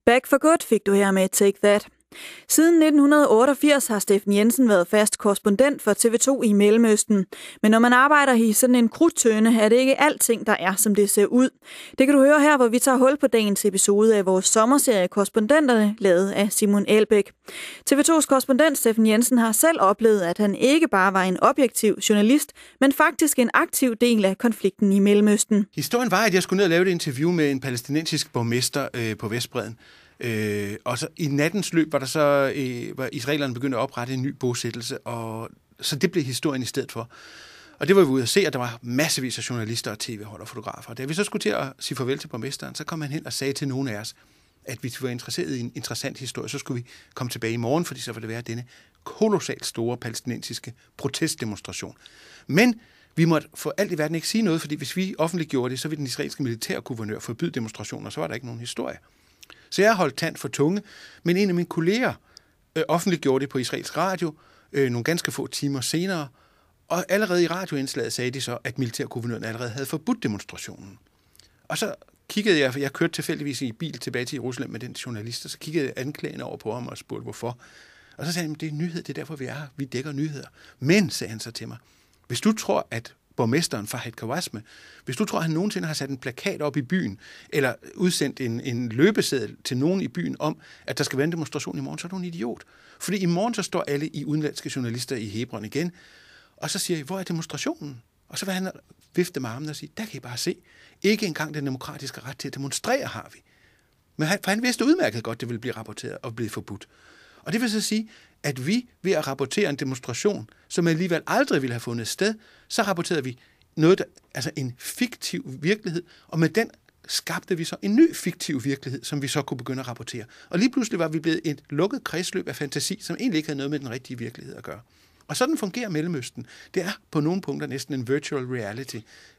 Back for Good fik du her med Take That. Siden 1988 har Steffen Jensen været fast korrespondent for TV2 i Mellemøsten. Men når man arbejder i sådan en krudttønde, er det ikke alting, der er, som det ser ud. Det kan du høre her, hvor vi tager hul på dagens episode af vores sommerserie Korrespondenterne, lavet af Simon Elbæk. TV2's korrespondent Steffen Jensen har selv oplevet, at han ikke bare var en objektiv journalist, men faktisk en aktiv del af konflikten i Mellemøsten. Historien var, at jeg skulle ned og lave et interview med en palæstinensisk borgmester på Vestbredden. Og så i nattens løb var israelerne begyndt at oprette en ny bosættelse, og så det blev historien i stedet for. Og det var vi ude at se, at der var massevis af journalister og tv-hold og fotografer. Da vi så skulle til at sige farvel til borgmesteren, så kom han hen og sagde til nogle af os, at hvis vi var interesseret i en interessant historie, så skulle vi komme tilbage i morgen, fordi så ville det være denne kolossalt store palæstinensiske protestdemonstration. Men vi måtte for alt i verden ikke sige noget, fordi hvis vi offentliggjorde det, så ville den israelske militærguvernør forbyde demonstrationer, og så var der ikke nogen historie. Så jeg holdt tand for tunge, men en af mine kolleger offentliggjorde det på israelsk radio nogle ganske få timer senere, og allerede i radioindslaget sagde de så, at militærguvernøren allerede havde forbudt demonstrationen. Og så kiggede jeg kørte tilfældigvis i bil tilbage til Jerusalem med den journalist, og så kiggede jeg anklagende over på ham og spurgte, hvorfor. Og så sagde han, det er nyhed, det er derfor, vi er her. Vi dækker nyheder. Men, sagde han så til mig, hvis du tror, at borgmesteren Fahed Kawasme, hvis du tror, at han nogensinde har sat en plakat op i byen, eller udsendt en løbeseddel til nogen i byen om, at der skal være en demonstration i morgen, så er du en idiot. Fordi i morgen så står alle i udenlandske journalister i Hebron igen, og så siger I, hvor er demonstrationen? Og så vil han vifte med armen og sige, der kan I bare se. Ikke engang den demokratiske ret til at demonstrere har vi. Men han vidste udmærket godt, det ville blive rapporteret og blive forbudt. Og det vil så sige, at vi ved at rapportere en demonstration, som alligevel aldrig ville have fundet sted, så rapporterede vi noget, altså en fiktiv virkelighed, og med den skabte vi så en ny fiktiv virkelighed, som vi så kunne begynde at rapportere. Og lige pludselig var vi blevet et lukket kredsløb af fantasi, som egentlig ikke havde noget med den rigtige virkelighed at gøre. Og sådan fungerer Mellemøsten. Det er på nogle punkter næsten en virtual reality.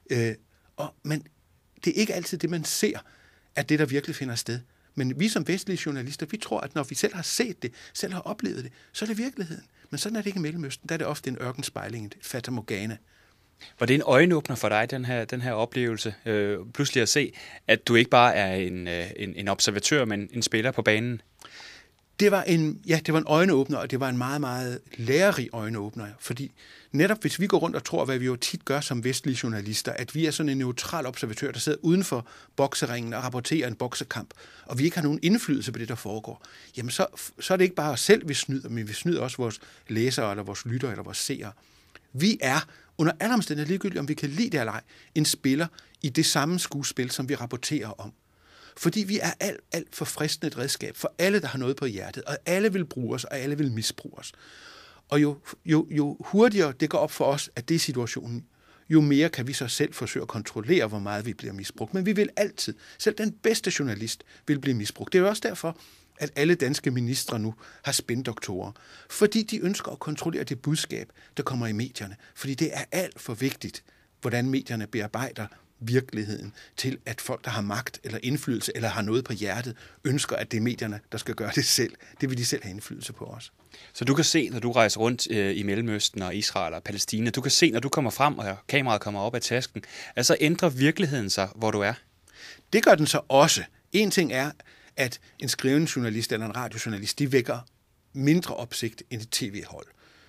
Men det er ikke altid det, man ser, at det, der virkelig finder sted. Men vi som vestlige journalister, vi tror, at når vi selv har set det, selv har oplevet det, så er det virkeligheden. Men sådan er det ikke i Mellemøsten. Der er det ofte en ørkenspejling, et fatamorgana. Var det en øjenåbner for dig, den her oplevelse? Pludselig at se, at du ikke bare er en observatør, men en spiller på banen? Det var en øjenåbner, og det var en meget, meget lærerig øjenåbner, fordi netop hvis vi går rundt og tror, hvad vi jo tit gør som vestlige journalister, at vi er sådan en neutral observatør, der sidder uden for bokseringen og rapporterer en boksekamp, og vi ikke har nogen indflydelse på det, der foregår, jamen så er det ikke bare os selv, vi snyder, men vi snyder også vores læsere, eller vores lyttere, eller vores seere. Vi er under alle omstændigheder ligegyldigt, om vi kan lide det eller ej, en spiller i det samme skuespil, som vi rapporterer om. Fordi vi er alt for fristende et redskab for alle, der har noget på hjertet, og alle vil bruge os, og alle vil misbruge os. Og jo hurtigere det går op for os, at det er situationen, jo mere kan vi så selv forsøge at kontrollere, hvor meget vi bliver misbrugt. Men vi vil altid, selv den bedste journalist, vil blive misbrugt. Det er jo også derfor, at alle danske ministre nu har spindoktorer. Fordi de ønsker at kontrollere det budskab, der kommer i medierne. Fordi det er alt for vigtigt, hvordan medierne bearbejder virkeligheden til, at folk, der har magt eller indflydelse, eller har noget på hjertet, ønsker, at det er medierne, der skal gøre det selv. Det vil de selv have indflydelse på os. Så du kan se, når du rejser rundt i Mellemøsten og Israel og Palæstina, du kan se, når du kommer frem, og kameraet kommer op af tasken, altså ændrer virkeligheden sig, hvor du er? Det gør den så også. En ting er, at en skrivende journalist eller en radiojournalist, de vækker mindre opsigt end et tv-hold.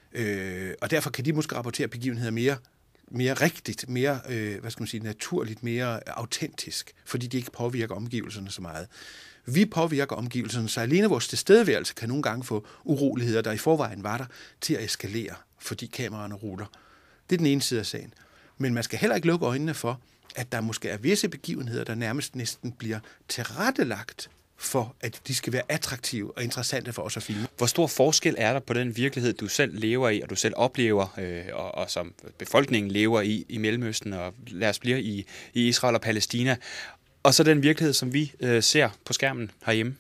Og derfor kan de måske rapportere begivenheder mere rigtigt, mere naturligt, mere autentisk, fordi de ikke påvirker omgivelserne så meget. Vi påvirker omgivelserne, så alene vores tilstedeværelse kan nogle gange få uroligheder, der i forvejen var der, til at eskalere, fordi kameraerne ruller. Det er den ene side af sagen. Men man skal heller ikke lukke øjnene for, at der måske er visse begivenheder, der nærmest næsten bliver tilrettelagt for, at de skal være attraktive og interessante for os at filme. Hvor stor forskel er der på den virkelighed, du selv lever i, og du selv oplever, og som befolkningen lever i Mellemøsten, og lad os blive i Israel og Palæstina, og så den virkelighed, som vi ser på skærmen herhjemme?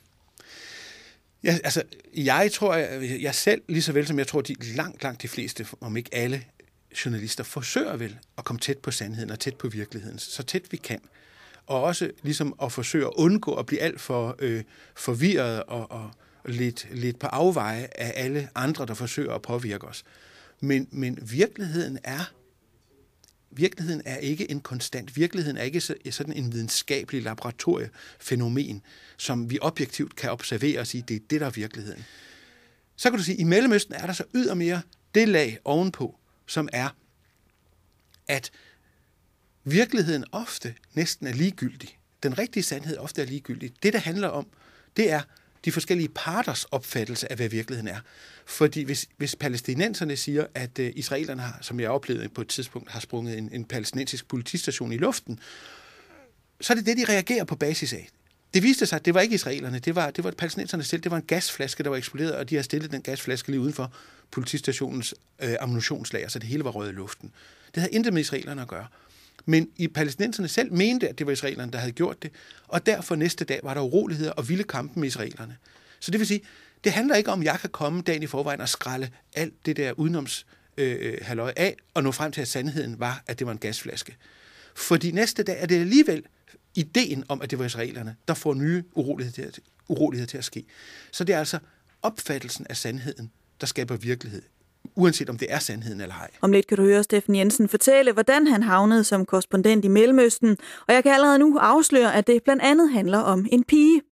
Ja, altså, jeg tror, jeg selv, lige så vel som jeg tror, de langt de fleste, om ikke alle journalister, forsøger vel at komme tæt på sandheden og tæt på virkeligheden, så tæt vi kan. Og også ligesom at forsøge at undgå at blive alt for forvirret og lidt på afveje af alle andre, der forsøger at påvirke os. Men virkeligheden er virkeligheden er ikke en konstant. Virkeligheden er ikke sådan en videnskabelig laboratoriefænomen, som vi objektivt kan observere og sige, det er det, der er virkeligheden. Så kan du sige, at i Mellemøsten er der så ydermere det lag ovenpå, som er, at virkeligheden ofte næsten er ligegyldig. Den rigtige sandhed ofte er ligegyldig. Det handler om, det er de forskellige parters opfattelse af, hvad virkeligheden er. Fordi hvis palæstinenserne siger, at israelerne har, som jeg oplevede på et tidspunkt, har sprunget en palæstinensisk politistation i luften, så er det de reagerer på basis af. Det viste sig, at det var ikke israelerne, det var palæstinenserne selv. Det var en gasflaske, der var eksploderet, og de har stillet den gasflaske lige uden for politistationens ammunitionslager, så det hele var røget i luften. Det havde intet med israelerne at gøre. Men i palæstinenserne selv mente, at det var israelerne, der havde gjort det, og derfor næste dag var der uroligheder og vilde kampe med israelerne. Så det vil sige, det handler ikke om, at jeg kan komme dagen i forvejen og skralde alt det der udenoms halløj af, og nå frem til, at sandheden var, at det var en gasflaske. Fordi næste dag er det alligevel ideen om, at det var israelerne, der får nye uroligheder til at ske. Så det er altså opfattelsen af sandheden, der skaber virkelighed, uanset om det er sandheden eller ej. Om lidt kan du høre Steffen Jensen fortælle, hvordan han havnede som korrespondent i Mellemøsten, og jeg kan allerede nu afsløre, at det blandt andet handler om en pige.